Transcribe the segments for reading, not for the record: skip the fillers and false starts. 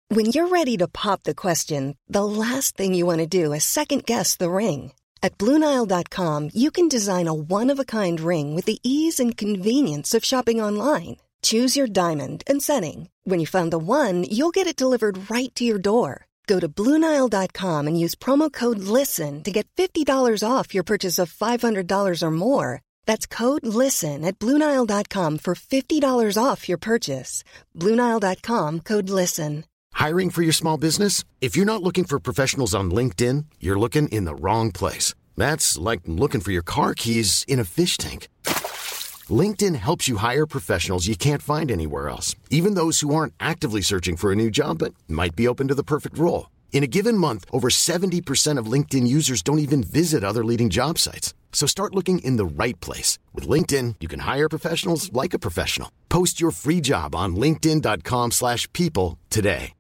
When you're ready to pop the question, the last thing you want to do is second-guess the ring. At BlueNile.com, you can design a one-of-a-kind ring with the ease and convenience of shopping online. Choose your diamond and setting. When you find the one, you'll get it delivered right to your door. Go to BlueNile.com and use promo code LISTEN to get $50 off your purchase of $500 or more. That's code LISTEN at BlueNile.com for $50 off your purchase. BlueNile.com, code LISTEN. Hiring for your small business? If you're not looking for professionals on LinkedIn, you're looking in the wrong place. That's like looking for your car keys in a fish tank. LinkedIn helps you hire professionals you can't find anywhere else, even those who aren't actively searching for a new job but might be open to the perfect role. In a given month, over 70% of LinkedIn users don't even visit other leading job sites. So start looking in the right place. With LinkedIn, you can hire professionals like a professional. Post your free job on linkedin.com/people today.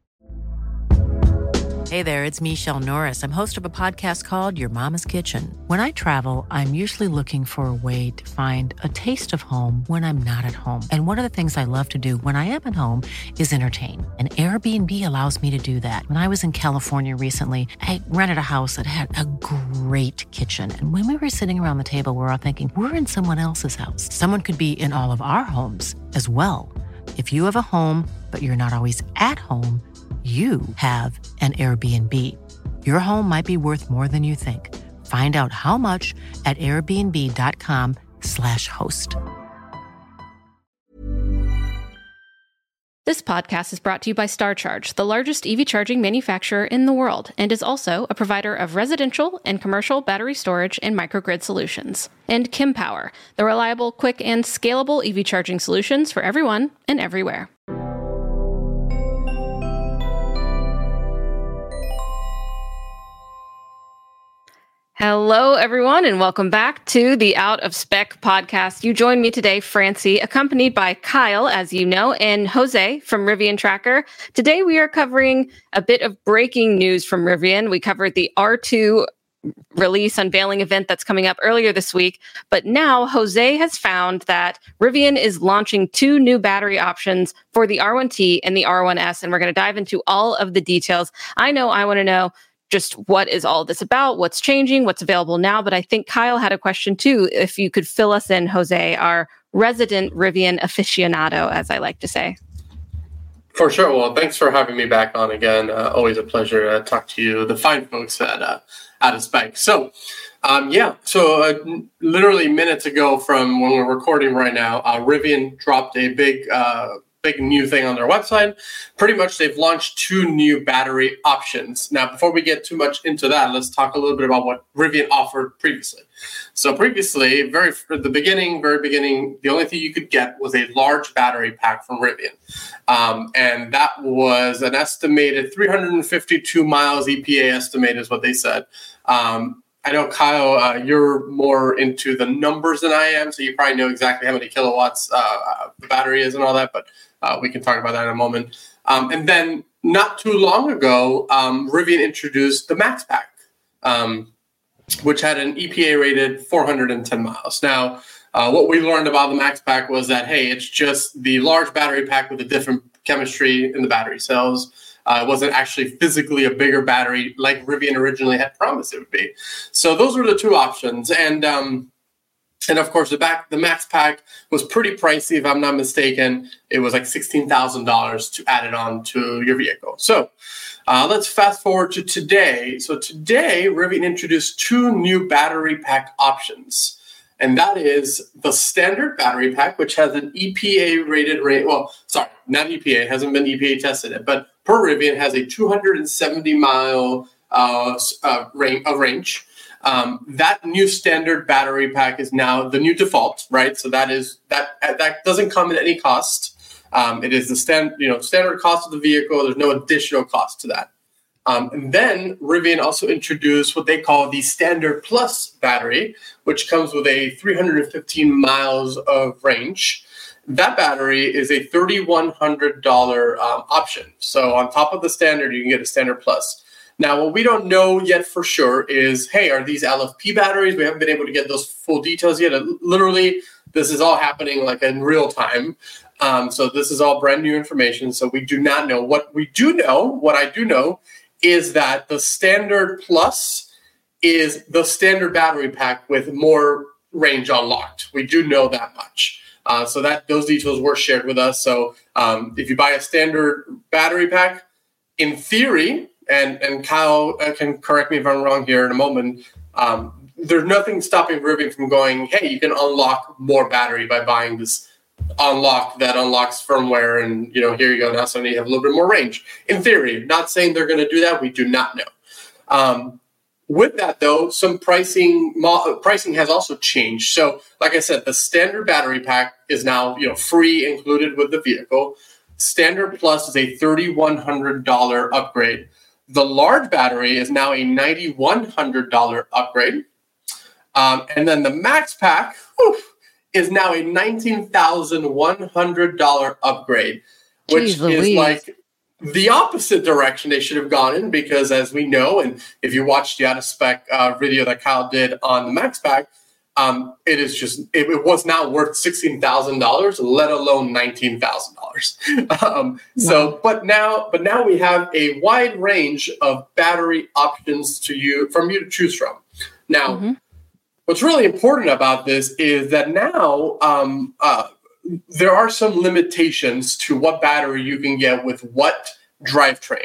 Hey there, it's Michelle Norris. I'm host of a podcast called Your Mama's Kitchen. When I travel, I'm usually looking for a way to find a taste of home when I'm not at home. And one of the things I love to do when I am at home is entertain. And Airbnb allows me to do that. When I was in California recently, I rented a house that had a great kitchen. And when we were sitting around the table, we're all thinking, we're in someone else's house. Someone could be in all of our homes as well. If you have a home, but you're not always at home, you have an Airbnb. Your home might be worth more than you think. Find out how much at airbnb.com/host. This podcast is brought to you by StarCharge, the largest EV charging manufacturer in the world, and is also a provider of residential and commercial battery storage and microgrid solutions. And KimPower, the reliable, quick, and scalable EV charging solutions for everyone and everywhere. Hello, everyone, and welcome back to the Out of Spec podcast. You join me today, Francie, accompanied by Kyle, as you know, and Jose from Rivian Tracker. Today, we are covering a bit of breaking news from Rivian. We covered the R2 release unveiling event that's coming up earlier this week. But now Jose has found that Rivian is launching 2 new battery options for the R1T and the R1S, and we're going to dive into all of the details. I want to know just what is all this about, what's changing, what's available now. But I think Kyle had a question too. If you could fill us in, Jose, our resident Rivian aficionado, as I like to say. For sure. Well, thanks for having me back on again. Always a pleasure to talk to you, the fine folks at Out of Spec. So, literally minutes ago from when we're recording right now, Rivian dropped a big new thing on their website. Pretty much they've launched 2 new battery options. Now, before we get too much into that, let's talk a little bit about what Rivian offered previously. So previously, very beginning, the only thing you could get was a large battery pack from Rivian. And that was an estimated 352 miles EPA estimate is what they said. I know, Kyle, you're more into the numbers than I am, so you probably know exactly how many kilowatts the battery is and all that, but we can talk about that in a moment. And then not too long ago, Rivian introduced the Max Pack, which had an EPA-rated 410 miles. Now, what we learned about the Max Pack was that, hey, it's just the large battery pack with a different chemistry in the battery cells. It wasn't actually physically a bigger battery like Rivian originally had promised it would be. So those were the 2 options. And of course, the Max Pack was pretty pricey, if I'm not mistaken. It was like $16,000 to add it on to your vehicle. So let's fast forward to today. So today, Rivian introduced 2 new battery pack options. And that is the standard battery pack, which has an EPA-rated rate. Well, sorry, not EPA. It hasn't been EPA tested yet. But per Rivian, has a 270-mile range. That new standard battery pack is now the new default, right? So that doesn't come at any cost. It is the standard cost of the vehicle. There's no additional cost to that. And then Rivian also introduced what they call the Standard Plus battery, which comes with a 315 miles of range. That battery is a $3,100 option. So on top of the standard, you can get a Standard Plus. Now, what we don't know yet for sure is, hey, are these LFP batteries? We haven't been able to get those full details yet. Literally, this is all happening like in real time. So this is all brand new information. So we do not know. What I do know is that the Standard Plus is the standard battery pack with more range unlocked. We do know that much. So that those details were shared with us. So if you buy a standard battery pack, in theory, and Kyle can correct me if I'm wrong here in a moment, there's nothing stopping Rivian from going, hey, you can unlock more battery by buying this unlock that unlocks firmware, and here you go. Now suddenly you have a little bit more range. In theory, not saying they're going to do that. We do not know. With that, though, some pricing has also changed. So, like I said, the standard battery pack is now free included with the vehicle. Standard Plus is a $3,100 upgrade. The large battery is now a $9,100 upgrade. And then the Max Pack is now a $19,100 upgrade, which is like the opposite direction they should have gone in, because as we know, and if you watched the out of spec video that Kyle did on the Max Pack, it was not worth $16,000, let alone $19,000. So, but now we have a wide range of battery options from you to choose from. Now, what's really important about this is that now there are some limitations to what battery you can get with what drivetrain,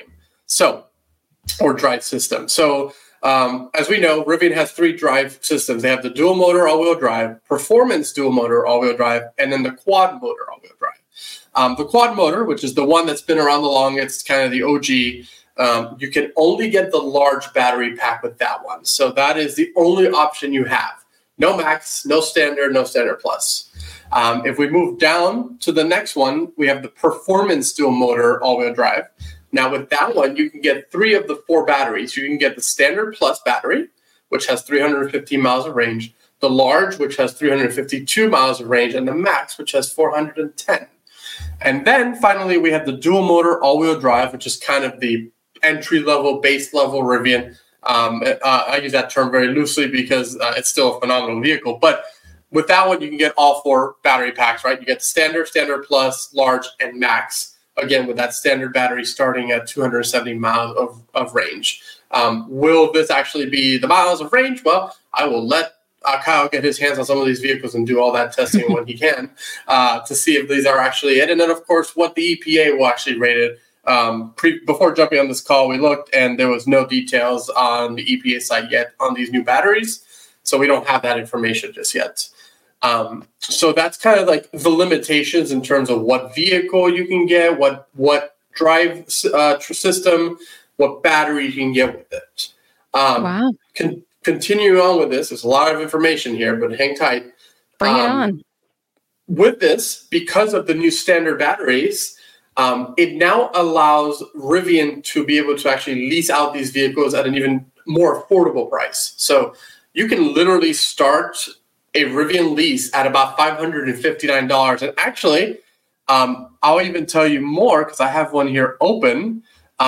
or drive system. So, as we know, Rivian has 3 drive systems. They have the dual motor all-wheel drive, performance dual motor all-wheel drive, and then the quad motor all-wheel drive. The quad motor, which is the one that's been around the longest, kind of the OG, you can only get the large battery pack with that one. So that is the only option you have. No Max, no Standard, no Standard Plus. If we move down to the next one, we have the performance dual motor all-wheel drive. Now, with that one, you can get 3 of the 4 batteries. You can get the Standard Plus battery, which has 315 miles of range, the large, which has 352 miles of range, and the Max, which has 410. And then, finally, we have the dual motor all-wheel drive, which is kind of the entry-level, base-level Rivian. I use that term very loosely because it's still a phenomenal vehicle. But with that one, you can get all 4 battery packs, right? You get Standard, Standard Plus, Large, and Max. Again, with that standard battery starting at 270 miles of range. Will this actually be the miles of range? Well, I will let Kyle get his hands on some of these vehicles and do all that testing when he can to see if these are actually it. And then, of course, what the EPA will actually rate it. Before jumping on this call, we looked, and there was no details on the EPA site yet on these new batteries. So we don't have that information just yet. So that's kind of like the limitations in terms of what vehicle you can get, what drive system, what battery you can get with it. Wow. Continue on with this. There's a lot of information here, but hang tight. Bring it on. With this, because of the new standard batteries, it now allows Rivian to be able to actually lease out these vehicles at an even more affordable price. So you can literally start a Rivian lease at about $559. And actually, I'll even tell you more because I have one here open.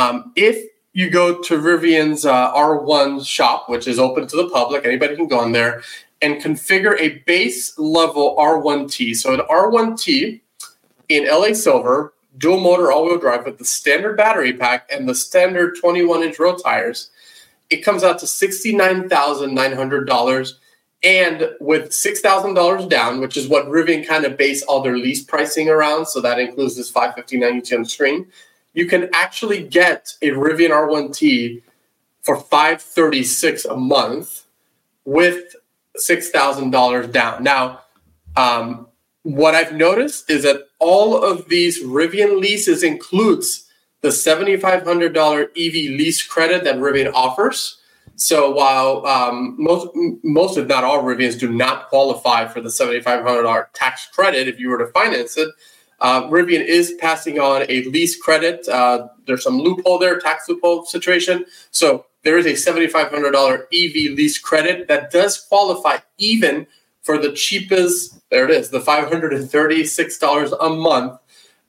If you go to Rivian's R1 shop, which is open to the public, anybody can go in there, and configure a base level R1T. So an R1T in LA Silver, dual motor all-wheel drive with the standard battery pack and the standard 21-inch road tires, it comes out to $69,900. And with $6,000 down, which is what Rivian kind of base all their lease pricing around, so that includes this $559 you see on the screen, you can actually get a Rivian R1T for $536 a month with $6,000 down. Now, what I've noticed is that all of these Rivian leases includes the $7,500 EV lease credit that Rivian offers. So while most, if not all, Rivians do not qualify for the $7,500 tax credit if you were to finance it, Rivian is passing on a lease credit. There's some loophole there, tax loophole situation. So there is a $7,500 EV lease credit that does qualify even for the cheapest, there it is, the $536 a month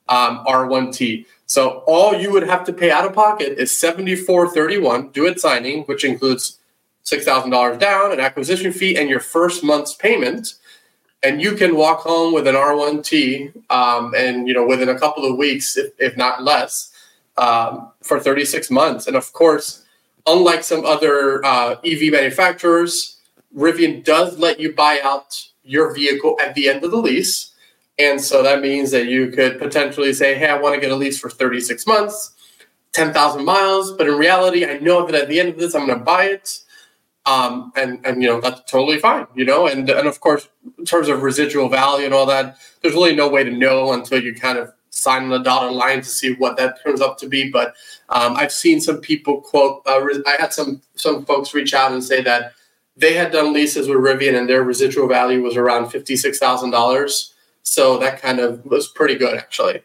R1T. So all you would have to pay out of pocket is $74.31 due at signing, which includes $6,000 down, an acquisition fee, and your first month's payment. and you can walk home with an R1T, and within a couple of weeks, if not less, for 36 months. And of course, unlike some other EV manufacturers, Rivian does let you buy out your vehicle at the end of the lease. And so that means that you could potentially say, hey, I want to get a lease for 36 months, 10,000 miles. But in reality, I know that at the end of this, I'm going to buy it. And that's totally fine, and of course, in terms of residual value and all that, there's really no way to know until you kind of sign on the dotted line to see what that turns up to be. But I've seen some people quote, I had some folks reach out and say that they had done leases with Rivian and their residual value was around $56,000. So that kind of was pretty good, actually.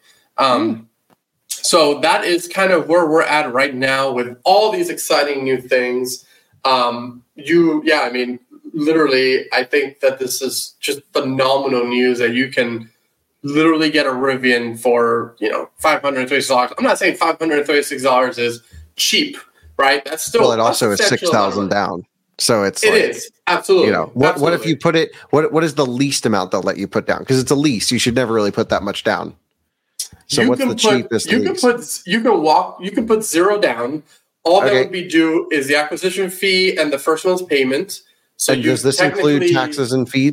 So that is kind of where we're at right now with all these exciting new things. Literally, I think that this is just phenomenal news that you can literally get a Rivian for, $536. I'm not saying $536 is cheap, right? That's still it also is $6,000 down. So it is absolutely. What if you put it? What is the least amount they'll let you put down? Because it's a lease, you should never really put that much down. So what's the cheapest? You can put zero down. All that would be due is the acquisition fee and the first month's payment. So and does this include taxes and fees?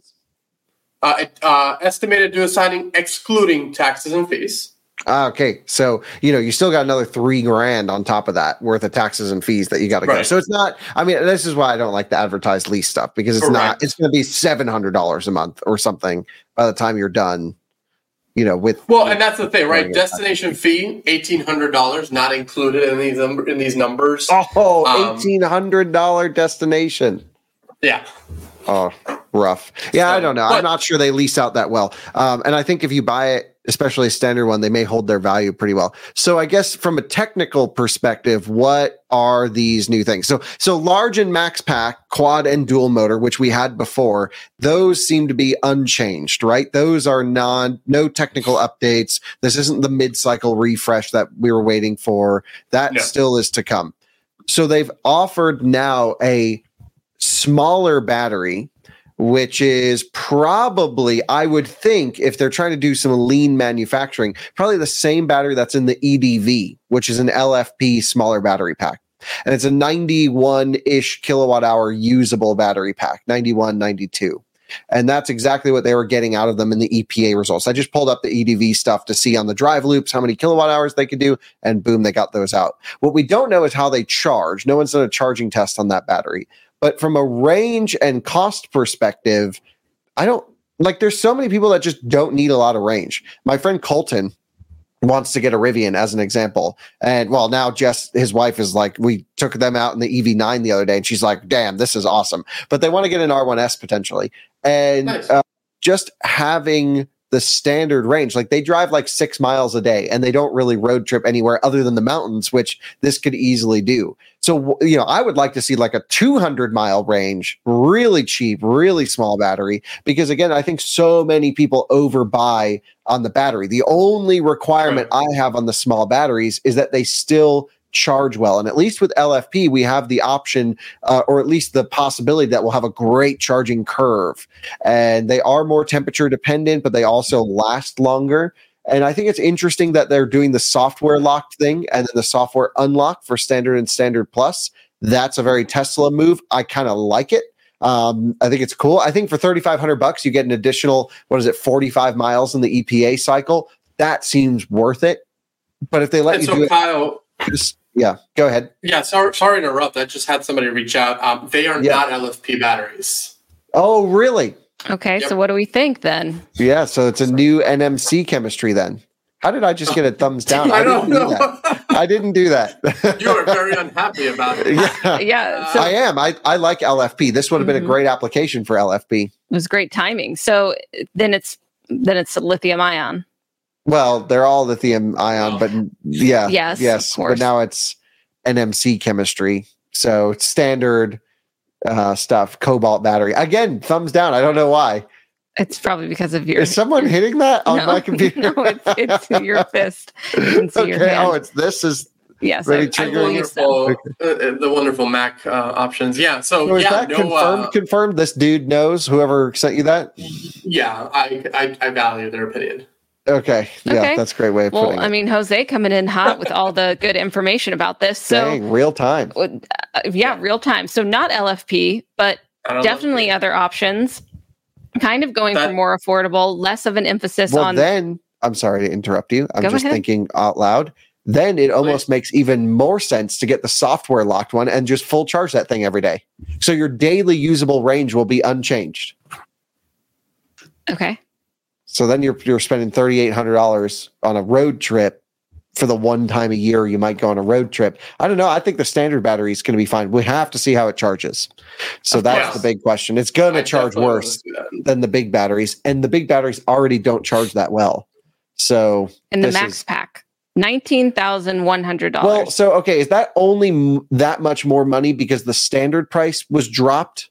Estimated due signing excluding taxes and fees. Okay, so you still got another $3,000 on top of that worth of taxes and fees that you got to go. So it's not. I mean, this is why I don't like the advertised lease stuff, because it's not. It's going to be $700 a month or something by the time you're done. And that's the thing, right? Destination fee $1,800, not included in these numbers. Oh, $1,800 destination. Yeah. Oh, rough. Yeah, I don't know. I'm not sure they lease out that well. And I think if you buy it, especially a standard one, they may hold their value pretty well. So I guess from a technical perspective, what are these new things? So large and max pack, quad and dual motor, which we had before, those seem to be unchanged, right? Those are no technical updates. This isn't the mid-cycle refresh that we were waiting for. That still is to come. So they've offered now a smaller battery, which is probably, I would think, if they're trying to do some lean manufacturing, probably the same battery that's in the EDV, which is an LFP smaller battery pack. And it's a 91-ish kilowatt hour usable battery pack, 91, 92. And that's exactly what they were getting out of them in the EPA results. I just pulled up the EDV stuff to see on the drive loops how many kilowatt hours they could do, and boom, they got those out. What we don't know is how they charge. No one's done a charging test on that battery. But from a range and cost perspective, there's so many people that just don't need a lot of range. My friend Colton wants to get a Rivian as an example. And now Jess, his wife, is like, we took them out in the EV9 the other day and she's like, damn, this is awesome. But they want to get an R1S potentially. And nice. Just having the standard range, like they drive like 6 miles a day and they don't really road trip anywhere other than the mountains, which this could easily do. So, I would like to see like a 200-mile range, really cheap, really small battery, because again, I think so many people overbuy on the battery. The only requirement I have on the small batteries is that they still charge well. And at least with LFP, we have the option, or at least the possibility that we'll have a great charging curve. And they are more temperature dependent, but they also last longer. And I think it's interesting that they're doing the software locked thing and then the software unlock for standard and standard plus. That's a very Tesla move. I kind of like it. I think it's cool. I think for $3,500, you get an additional, 45 miles in the EPA cycle. That seems worth it. But if they let you do Kyle, yeah, go ahead. Yeah, sorry to interrupt. I just had somebody reach out. They are not LFP batteries. Oh, really? Okay, so what do we think then? Yeah, so it's a new NMC chemistry then. How did I just get a thumbs down? I don't know. I didn't do that. You are very unhappy about it. Yeah. I am. I like LFP. This would have been a great application for LFP. It was great timing. So then it's lithium ion. Well, they're all lithium ion, but yes, but now it's NMC chemistry. So it's standard stuff, cobalt battery. Again, thumbs down. I don't know why. It's probably because of your... Is someone hitting that on my computer? No, it's your fist. You can see your hand. This is... Yes, Ready I trigger? believe so. The wonderful Mac options. Yeah. So is yeah, that confirmed? This dude knows, whoever sent you that? Yeah, I value their opinion. Okay. Yeah, that's a great way of putting it. Well, I mean, Jose coming in hot with all the good information about this. So, dang, real time. Real time. So not LFP, but definitely other options. Kind of going for more affordable, less of an emphasis on. Then, I'm sorry to interrupt you. I'm just ahead. thinking out loud. Then it almost makes even more sense to get the software locked one and just full charge that thing every day. So your daily usable range will be unchanged. Okay. So then you're spending $3,800 on a road trip for the one time a year you might go on a road trip. I don't know. I think the standard battery is going to be fine. We have to see how it charges. So that's the big question. It's going to charge worse than the big batteries, and the big batteries already don't charge that well. So in the Max Pack, $19,100. Well, so okay, is that only that much more money because the standard price was dropped?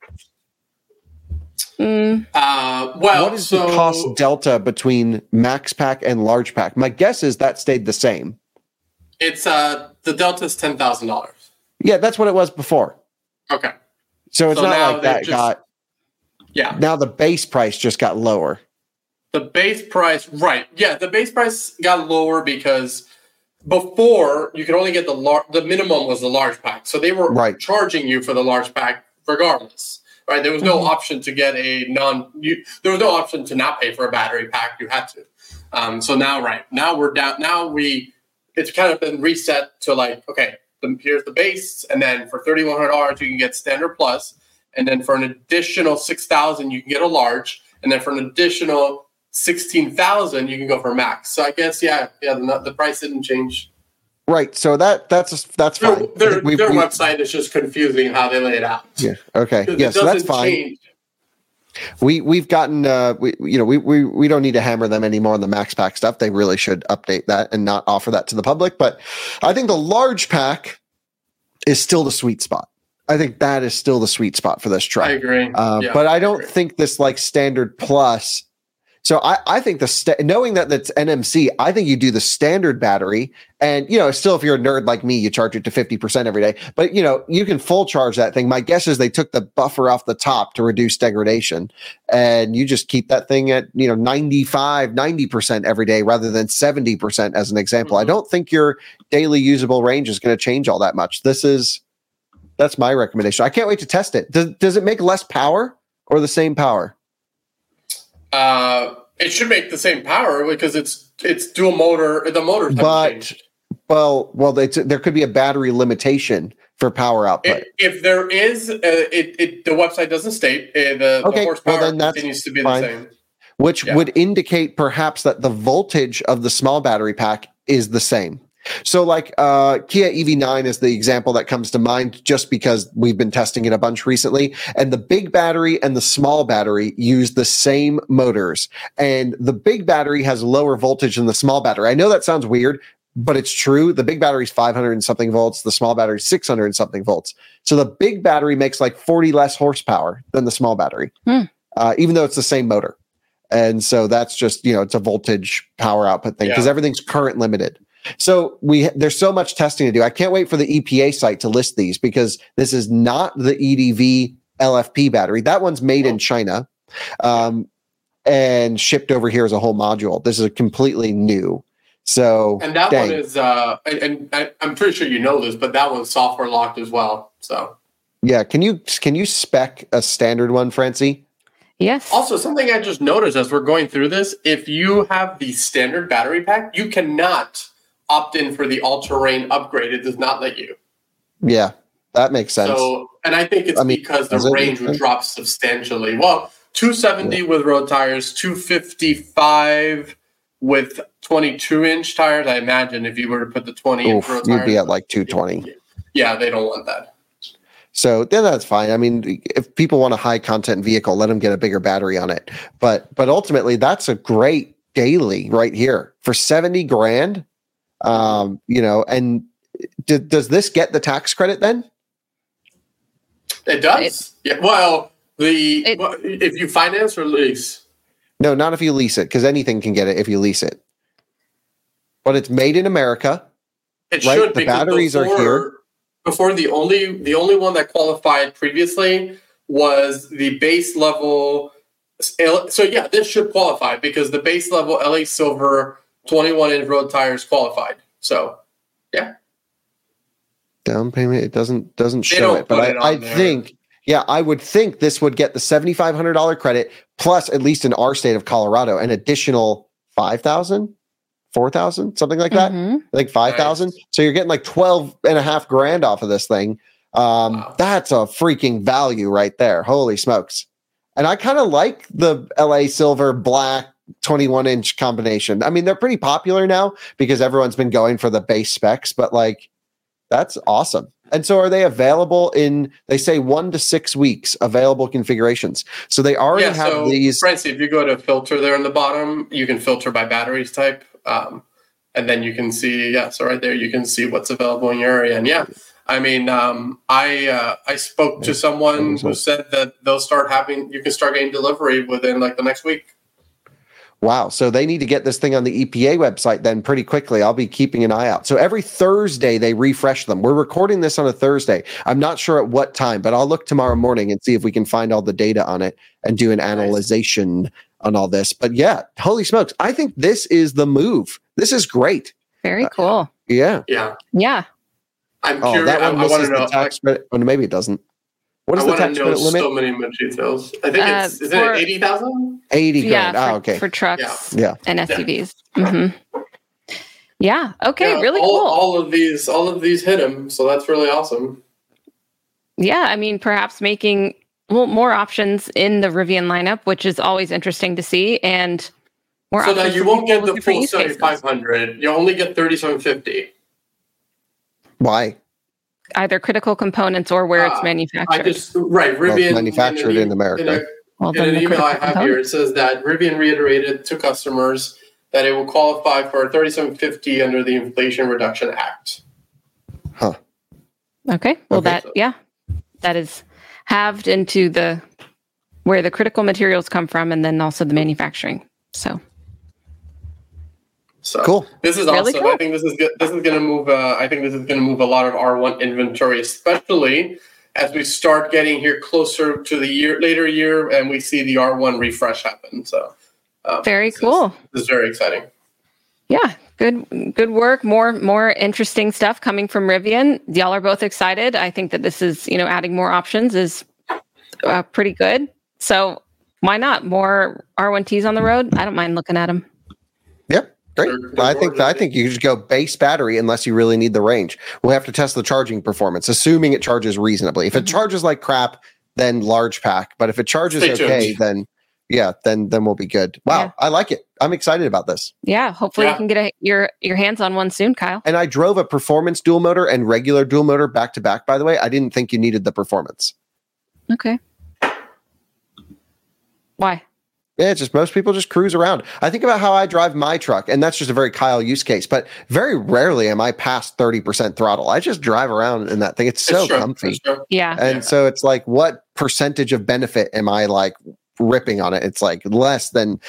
What is the cost delta between Max Pack and Large Pack? My guess is that stayed the same. It's the delta is $10,000. Yeah, that's what it was before. Okay. So it's not like that now the base price just got lower. The base price, right. Yeah, the base price got lower because before you could only get the minimum was the large pack. So they were charging you for the large pack regardless. Right, there was no option to get there was no option to not pay for a battery pack. You had to. So now we're down. It's kind of been reset to here's the base, and then for $3,100 you can get standard plus, and then for an additional $6,000 you can get a large, and then for an additional $16,000 you can go for max. So I guess the price didn't change. Right. So that's fine. Their website is just confusing how they lay it out. Yeah. Okay. Yeah. So that's fine. Change. We've gotten we don't need to hammer them anymore on the Max Pack stuff. They really should update that and not offer that to the public. But I think the large pack is still the sweet spot. I think that is still the sweet spot for this truck. I agree. But I don't think this standard plus. So I think knowing that that's NMC, I think you do the standard battery, and still if you're a nerd like me, you charge it to 50% every day. But you can full charge that thing. My guess is they took the buffer off the top to reduce degradation, and you just keep that thing at 90% every day rather than 70% as an example. I don't think your daily usable range is going to change all that much. That's my recommendation. I can't wait to test it. Does it make less power or the same power? It should make the same power because it's dual motor. The motor, there could be a battery limitation for power output. If there is, the website doesn't state the horsepower continues to be the same, which would indicate perhaps that the voltage of the small battery pack is the same. So Kia EV9 is the example that comes to mind just because we've been testing it a bunch recently, and the big battery and the small battery use the same motors, and the big battery has lower voltage than the small battery. I know that sounds weird, but it's true. The big battery is 500 and something volts. The small battery is 600 and something volts. So the big battery makes 40 less horsepower than the small battery, even though it's the same motor. And so that's just, it's a voltage power output thing because everything's current limited. So there's so much testing to do. I can't wait for the EPA site to list these because this is not the EDV LFP battery. That one's made in China and shipped over here as a whole module. This is a completely new. So and that one is and I'm pretty sure you know this, but that one's software locked as well. So yeah, can you spec a standard one, Francie? Yes. Also, something I just noticed as we're going through this, if you have the standard battery pack, you cannot opt in for the all-terrain upgrade. It does not let you. Yeah, that makes sense. So, and I think it's because the range would drop substantially. Well, 270 with road tires, 255 with 22-inch tires. I imagine if you were to put the 20-inch road tires, you'd be at 220. Yeah, they don't want that. So then that's fine. I mean, if people want a high content vehicle, let them get a bigger battery on it. But ultimately, that's a great daily right here for $70,000. And does this get the tax credit then? It does. Well, if you finance or lease. No, not if you lease it, because anything can get it if you lease it. But it's made in America. It right? should, the batteries are here. Before the only one that qualified previously was the base level. So yeah, this should qualify because the base level LA Silver 21-inch road tires qualified. So yeah. Down payment, it doesn't show it, but I think, yeah, I would think this would get the $7,500 credit plus, at least in our state of Colorado, an additional $5,000, $4,000, something like that. I think $5,000. Nice. So you're getting like $12,500 off of this thing. Wow. That's a freaking value right there. Holy smokes. And I kind of like the LA Silver Black 21-inch combination. I mean, they're pretty popular now because everyone's been going for the base specs, but like, that's awesome. And so are they available in, they say 1 to 6 weeks, available configurations. So they already have these. Francie, if you go to filter there in the bottom, you can filter by batteries type. And then you can see, so right there, you can see what's available in your area. And I mean, I spoke to someone who said that you can start getting delivery within like the next week. Wow. So they need to get this thing on the EPA website then pretty quickly. I'll be keeping an eye out. So every Thursday they refresh them. We're recording this on a Thursday. I'm not sure at what time, but I'll look tomorrow morning and see if we can find all the data on it and do an analyzation on all this. But yeah, holy smokes. I think this is the move. This is great. Very cool. Yeah. I'm curious. That one misses the tax credit. Oh, maybe it doesn't. What is the tax credit limit? So many more details. I think it's is it 80,000? 80 grand. Yeah, okay. For trucks and SUVs. Yeah. Okay. Really cool. All of these hit him. So that's really awesome. Yeah. I mean, perhaps making more options in the Rivian lineup, which is always interesting to see, and more. So now you won't get the full 7,500. You only get 3,750. Why? Either critical components or where it's manufactured. Rivian manufactured in America. In an email I have here, it says that Rivian reiterated to customers that it will qualify for $3,750 under the Inflation Reduction Act. Huh. Okay. Well, that is halved into where the critical materials come from, and then also the manufacturing. So cool. This is really awesome. Cool. I think this is good. This is going to move. I think this is going to move a lot of R1 inventory, especially as we start getting here closer to the later year, and we see the R1 refresh happen. So very cool. This is very exciting. Yeah, good work. More interesting stuff coming from Rivian. Y'all are both excited. I think that this is, adding more options is pretty good. So why not more R1Ts on the road? I don't mind looking at them. Yep. Great. I think you just go base battery unless you really need the range. We'll have to test the charging performance, assuming it charges reasonably. If it charges like crap, then large pack. But if it charges then we'll be good. Wow, yeah. I like it. I'm excited about this. Yeah, hopefully you can get your hands on one soon, Kyle. And I drove a performance dual motor and regular dual motor back to back, by the way. I didn't think you needed the performance. Okay. Why? Yeah, just most people just cruise around. I think about how I drive my truck, and that's just a very Kyle use case, but very rarely am I past 30% throttle. I just drive around in that thing. It's so comfy. Sure. Yeah. And so it's like, what percentage of benefit am I like ripping on it? It's like less than,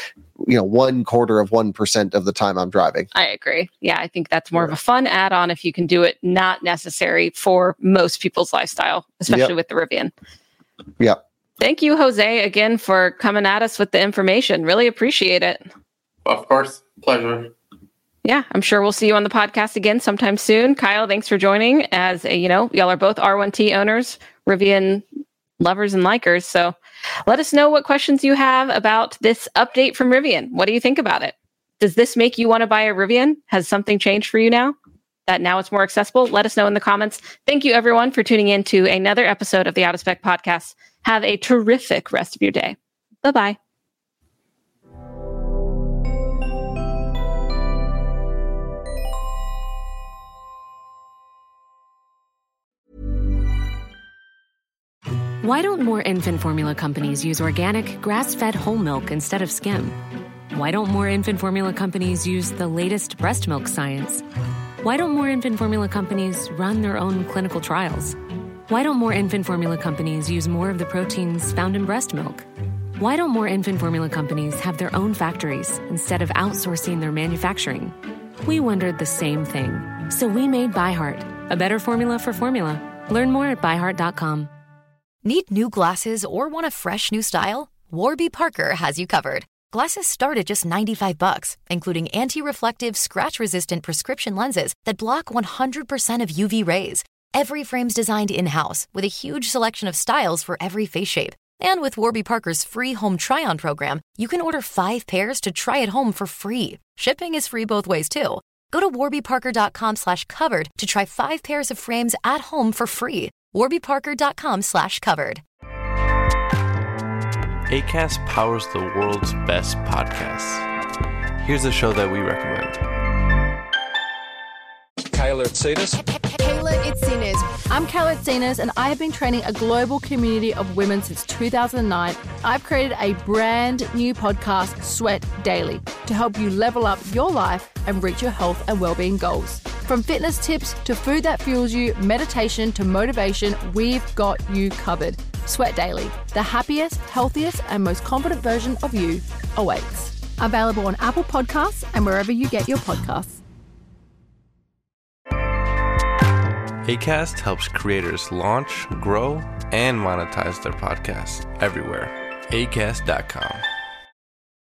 1/4% of the time I'm driving. I agree. Yeah, I think that's more of a fun add-on if you can do it, not necessary for most people's lifestyle, especially with the Rivian. Yeah. Thank you, Jose, again, for coming at us with the information. Really appreciate it. Of course. Pleasure. Yeah, I'm sure we'll see you on the podcast again sometime soon. Kyle, thanks for joining. As y'all are both R1T owners, Rivian lovers and likers. So let us know what questions you have about this update from Rivian. What do you think about it? Does this make you want to buy a Rivian? Has something changed for you now? That now it's more accessible? Let us know in the comments. Thank you, everyone, for tuning in to another episode of the Out of Spec Podcast. Have a terrific rest of your day. Bye-bye. Why don't more infant formula companies use organic, grass-fed whole milk instead of skim? Why don't more infant formula companies use the latest breast milk science? Why don't more infant formula companies run their own clinical trials? Why don't more infant formula companies use more of the proteins found in breast milk? Why don't more infant formula companies have their own factories instead of outsourcing their manufacturing? We wondered the same thing. So we made ByHeart, a better formula for formula. Learn more at byheart.com. Need new glasses or want a fresh new style? Warby Parker has you covered. Glasses start at just $95, including anti-reflective, scratch-resistant prescription lenses that block 100% of UV rays. Every frame's designed in-house with a huge selection of styles for every face shape. And with Warby Parker's free home try-on program, you can order 5 pairs to try at home for free. Shipping is free both ways, too. Go to warbyparker.com/covered to try 5 pairs of frames at home for free. warbyparker.com/covered. Acast powers the world's best podcasts. Here's a show that we recommend. Kayla Itsinas. Kayla Itsinas. I'm Kayla Itsinas, and I have been training a global community of women since 2009. I've created a brand new podcast, Sweat Daily, to help you level up your life and reach your health and well-being goals. From fitness tips to food that fuels you, meditation to motivation, we've got you covered. Sweat Daily, the happiest, healthiest, and most confident version of you awaits. Available on Apple Podcasts and wherever you get your podcasts. Acast helps creators launch, grow, and monetize their podcasts everywhere. Acast.com.